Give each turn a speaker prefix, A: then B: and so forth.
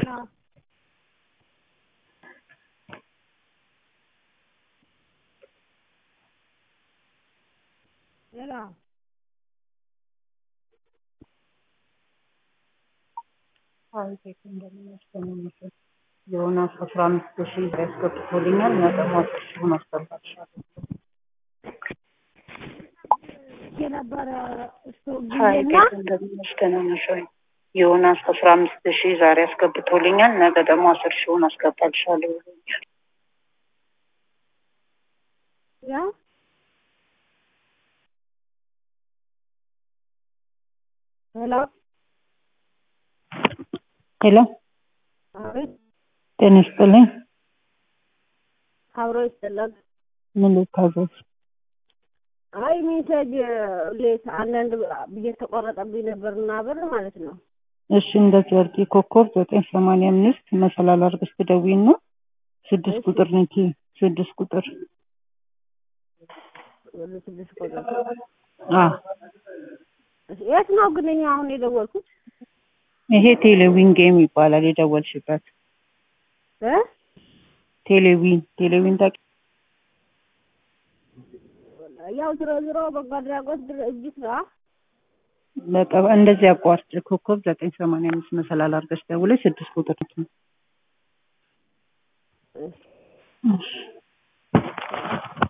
A: ዮናስ 15,000 ያስገብቶልኛል እና ደግሞ 10,000 አስገባልሻለሁ። ዮናስ 15,000 ዛሬ ያስገብቶልኛል ነገ ደግሞ 10,000 አስገባልሻለሁ። ሄሎ ጤና ይስጥልኝ።
B: አብሮ ይሰላል።
A: ምን ልታዘዝ?
B: አይ ሜሴጅ ሌት አንዳንድ እየተቆረጠብኝ ነበርና ብር ማለት ነው።
A: እሺ እንደዚህ አድርጊ። ኮከብ 985 መሰላል አድርገሽ ትደውይና 6 ቁጥር ነኪ። 6 ቁጥር
B: የት ነው ግን እኛ አሁን የደወልኩት?
A: ይሄ ቴሌዊን ጌም ይባላል የደወልሽበት። ቴሌዊን ታውቂ?
B: ያው ዝሮ በጎ አድራጎት ድርጅት ነው።
A: በቃ እንደዚህ አቋርጭ። ኮከብ 985 መሰላል አድርገሽ ደውለሽ 6 ቁጥር ነኪ። እሺ